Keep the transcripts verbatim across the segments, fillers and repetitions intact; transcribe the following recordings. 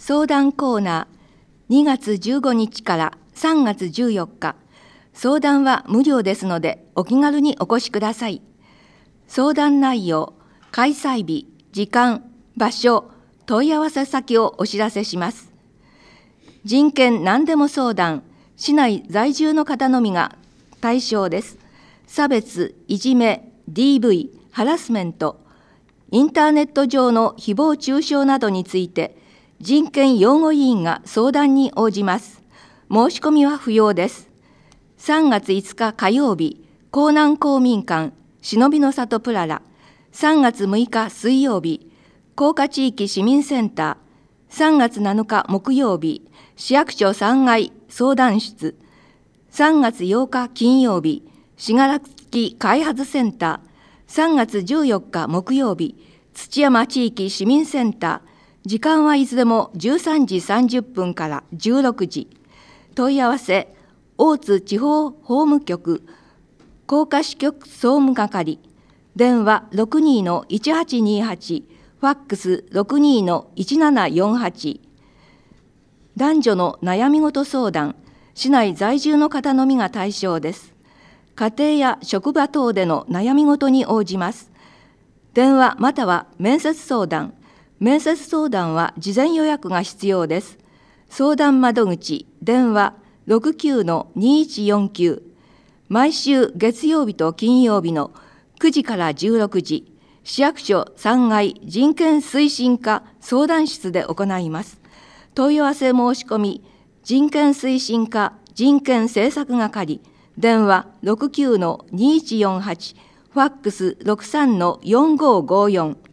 相談コーナーにがつじゅうごにちからさんがつじゅうよっか。相談は無料ですのでお気軽にお越しください。相談内容、開催日、時間、場所、問い合わせ先をお知らせします。人権何でも相談、市内在住の方のみが対象です。差別、いじめ、ディーブイ、ハラスメント、インターネット上の誹謗中傷などについて、人権擁護委員が相談に応じます。申し込みは不要です。さんがついつか火曜日、江南公民館、忍びの里プララ。さんがつむいか水曜日、甲賀地域市民センター。さんがつなのか木曜日、市役所さんがい相談室。さんがつようか金曜日、信楽開発センター。さんがつじゅうよっか木曜日、土山地域市民センター。時間はいずれもじゅうさんじさんじゅっぷんからじゅうろくじ。問い合わせ、大津地方法務局、甲賀支局総務係、電話 ろくにーのいちはちにはち、ファックス ろくにーのいちななよんはち。男女の悩み事相談、市内在住の方のみが対象です。家庭や職場等での悩み事に応じます。電話または面接相談、面接相談は事前予約が必要です。相談窓口、電話 ろくきゅうのにいちよんきゅう。毎週月曜日と金曜日のくじからじゅうろくじ、市役所さんがい人権推進課相談室で行います。問い合わせ申し込み、人権推進課人権政策係、電話 ろくきゅうのにいちよんはち、ファックス ろくさんのよんごごよん。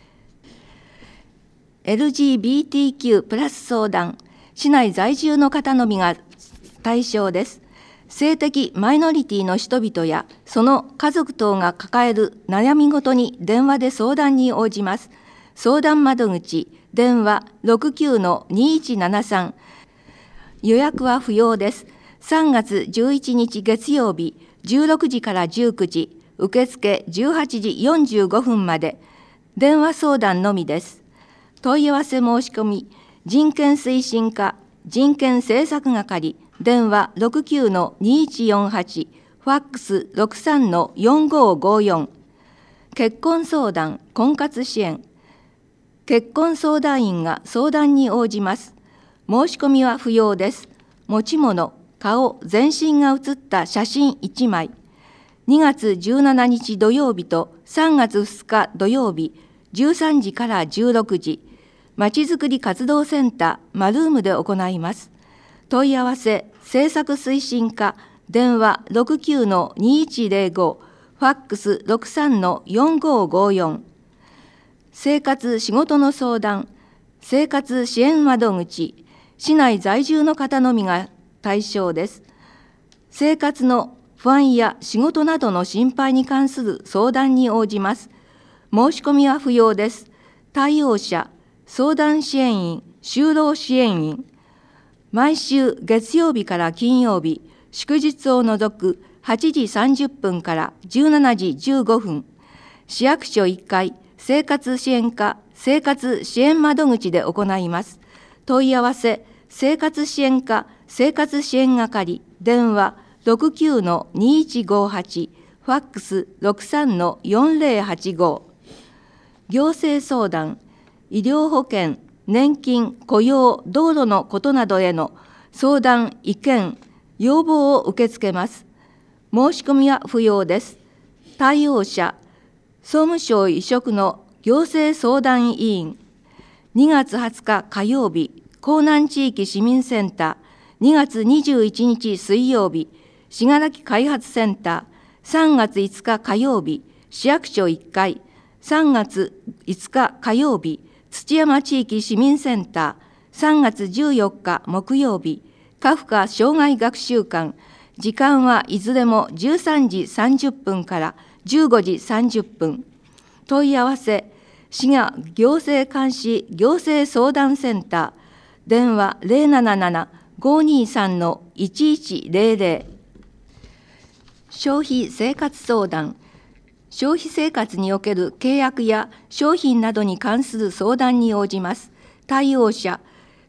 エルジービーティーキュー プラス相談、市内在住の方のみが対象です。性的マイノリティの人々やその家族等が抱える悩み事に電話で相談に応じます。相談窓口、電話 ろくきゅうのにいちななさん。予約は不要です。さんがつじゅういちにち月曜日、じゅうろくじからじゅうくじ、受付じゅうはちじよんじゅうごふんまで、電話相談のみです。問い合わせ申し込み、人権推進課人権政策係、電話 ろくきゅうのにいちよんはち、ファックス ろくさんのよんごごよん。結婚相談、婚活支援。結婚相談員が相談に応じます。申し込みは不要です。持ち物、顔、全身が写った写真いちまい。にがつじゅうしちにち土曜日とさんがつふつか土曜日、じゅうさんじからじゅうろくじ、まちづくり活動センターマルームで行います。問い合わせ、政策推進課、電話 ろくきゅうのにいちぜろご、ファックス ろくさんのよんごごよん。生活・仕事の相談、生活支援窓口、市内在住の方のみが対象です。生活の不安や仕事などの心配に関する相談に応じます。申し込みは不要です。対応者、相談支援員、就労支援員。毎週月曜日から金曜日、祝日を除くはちじさんじゅっぷんからじゅうしちじじゅうごふん、市役所いっかい生活支援課生活支援窓口で行います。問い合わせ、生活支援課生活支援係、電話 ろくきゅうのにいちごはち、ファックス ろくさんのよんぜろはちご。行政相談、医療保険、年金、雇用、道路のことなどへの相談、意見、要望を受け付けます。申し込みは不要です。対応者、総務省委嘱の行政相談委員。にがつはつか火曜日、江南地域市民センター。にがつにじゅういちにち水曜日、信楽開発センター。さんがついつか火曜日、市役所いっかい。さんがついつか火曜日、土山地域市民センター。さんがつじゅうよっか木曜日、カフカ障害学習館。時間はいずれもじゅうさんじさんじゅっぷんからじゅうごじさんじゅっぷん。問い合わせ、滋賀行政監視行政相談センター。電話 ゼロなななな ごにさんのいちいちぜろぜろ。消費生活相談。消費生活における契約や商品などに関する相談に応じます。対応者、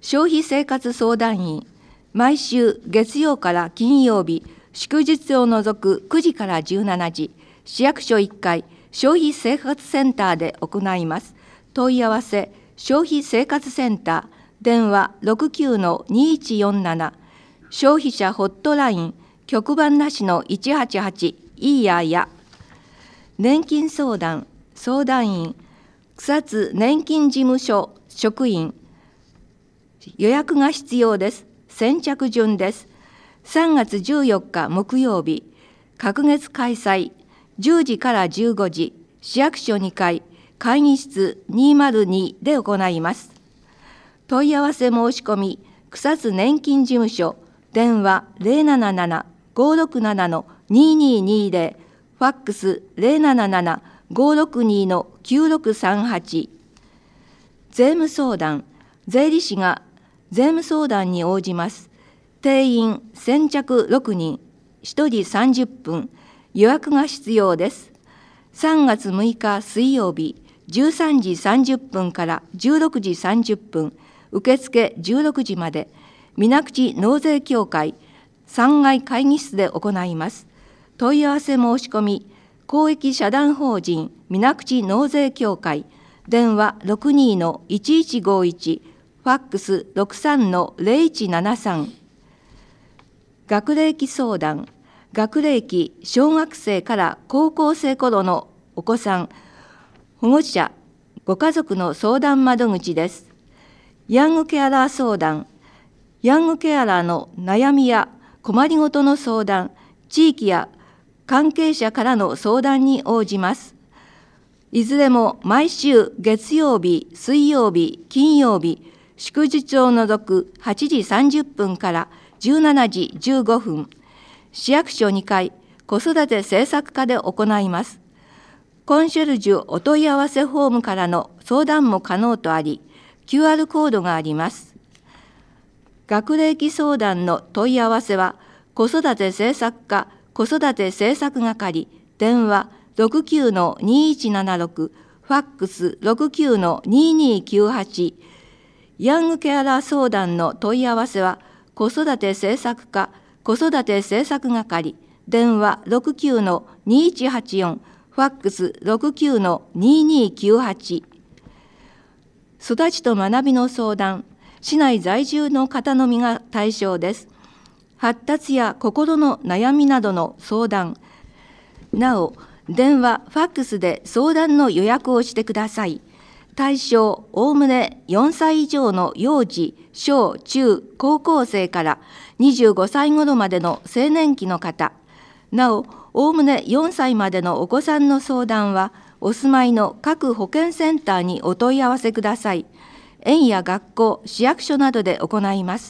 消費生活相談員、毎週月曜から金曜日、祝日を除くくじからじゅうしちじ、市役所いっかい、消費生活センターで行います。問い合わせ、消費生活センター、電話 ろくきゅうのにいちよんなな、消費者ホットライン、局番なしのいちはちはち、イーヤーや、年金相談、相談員、草津年金事務所職員、予約が必要です。先着順です。さんがつじゅうよっか木曜日、隔月開催、じゅうじからじゅうごじ、市役所にかい、会議室にまるにで行います。問い合わせ申し込み、草津年金事務所、電話 ゼロなななな ごろくなな にににゼロ、ファックス ゼロなななな ごろくに きゅうろくさんはち。税務相談、税理士が税務相談に応じます。定員先着ろくにん、ひとりさんじゅっぷん、予約が必要です。さんがつむいか水曜日、じゅうさんじさんじゅっぷんからじゅうろくじさんじゅっぷん、受付じゅうろくじまで、水口納税協会さんがい会議室で行います。問い合わせ申し込み、公益社団法人水口納税協会、電話 ろくにのいちいちごいち、ファックス ろくさんのゼロいちななさん。学齢期相談、学齢期小学生から高校生頃のお子さん、保護者、ご家族の相談窓口です。ヤングケアラー相談、ヤングケアラーの悩みや困りごとの相談、地域や関係者からの相談に応じます。いずれも毎週月曜日、水曜日、金曜日、祝日を除くはちじさんじゅっぷんからじゅうしちじじゅうごふん、市役所にかい、子育て政策課で行います。コンシェルジュお問い合わせフォームからの相談も可能とあり、キューアール コードがあります。学齢期相談の問い合わせは、子育て政策課子育て政策係、電話 ろくきゅうのにいちななろく、ファックス ろくきゅうのににきゅうはち、ヤングケアラー相談の問い合わせは、子育て政策課子育て政策係、電話 ろくきゅうのにいちはちよん、ファックス ろくきゅうのににきゅうはち。育ちと学びの相談、市内在住の方のみが対象です。発達や心の悩みなどの相談。なお、電話、ファックスで相談の予約をしてください。対象、おおむねよんさい以上の幼児、小、中、高校生からにじゅうごさい頃までの青年期の方。なお、おおむねよんさいまでのお子さんの相談は、お住まいの各保健センターにお問い合わせください。園や学校、市役所などで行います。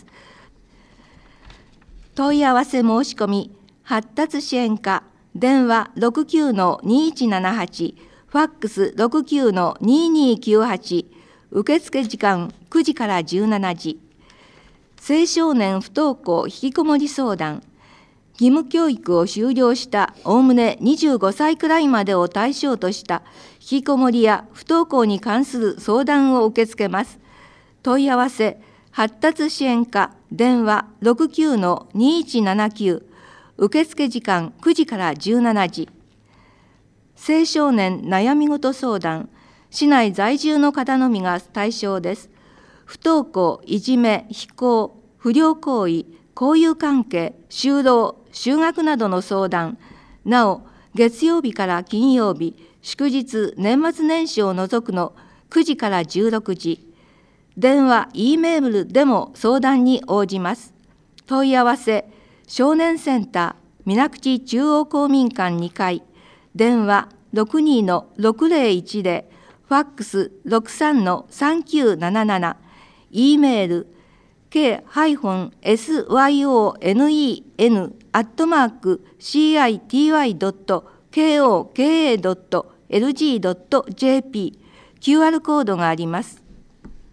問い合わせ申し込み、発達支援課、電話 ろくきゅうのにいちななはち、ファックス ろくきゅうのににきゅうはち、受付時間くじからじゅうしちじ。青少年不登校引きこもり相談、義務教育を修了したおおむねにじゅうごさいくらいまでを対象とした引きこもりや不登校に関する相談を受け付けます。問い合わせ、発達支援課、電話 ろくきゅうのにいちななきゅう、受付時間くじからじゅうしちじ。青少年悩み事相談、市内在住の方のみが対象です。不登校、いじめ、非行、不良行為、交友関係、就労、就学などの相談。なお、月曜日から金曜日、祝日、年末年始を除くのくじからじゅうろくじ。電話、Eメールでも相談に応じます。問い合わせ、少年センター、水口中央公民館にかい、電話 ろくにのろくぜろいちぜろ、ファックス ろくさんのさんきゅうなななな、Eメール、ケーエスワイオーエヌイーエヌ アットマーク シーアイティーワイ ドット ケーオーケーエー ドット エルジー ドット ジェーピー、キューアール コードがあります。